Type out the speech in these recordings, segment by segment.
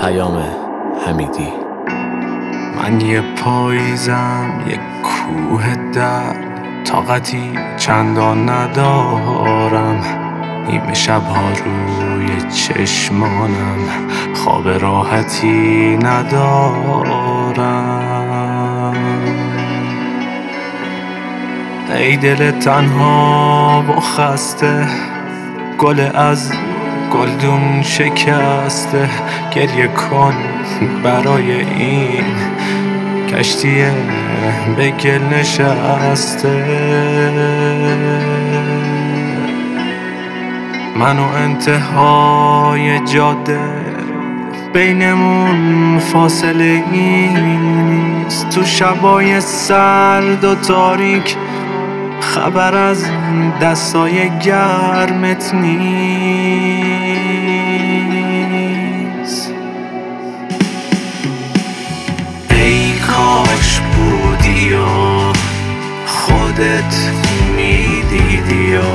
حمیدی. من یه پاییزم، یه کوه درد، طاقتی چندان ندارم. نیمه شبها روی چشمانم، خواب راحتی ندارم. ای دل تنها و خسته، گل از گلدون شکسته، گریه کن برای این کشتی به گل نشسته. من و انتهای جاده، بینمون فاصله نیست. تو شبای سرد و تاریک خبر از دستای گرمت نیست. ای کاش بودی و خودت میدیدی و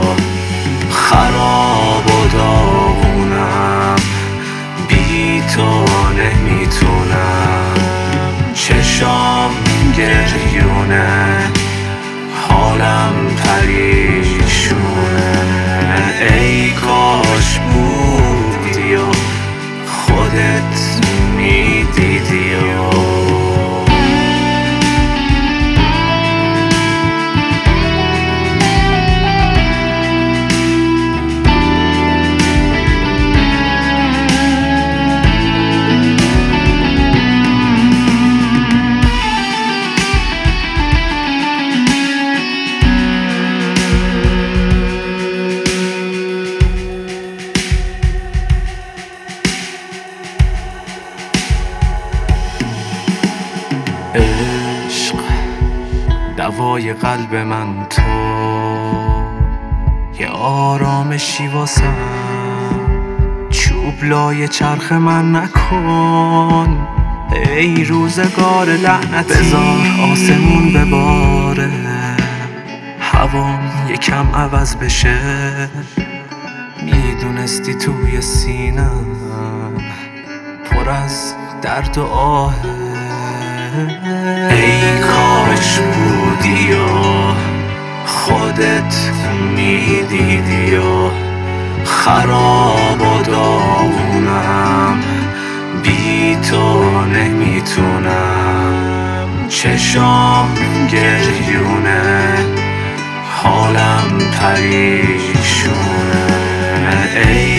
خراب و داغونم، بی تو نمیتونم. چشام گریونه، حالم پریشونه. ای کاش بودی و خودت میدیدی و عشق دوای قلب من، تو یه آرامشی واسم. چوب لای چرخ من نکن، ای روزگار لعنتی. بذار آسمون بباره، هوام یکم عوض بشه. میدونستی توی سینم پر از درد و آهه. ای کاش بودی و خودت میدیدی و خراب و داغونم، بی تو نمیتونم. چشام گریونه، حالم پریشونه. ای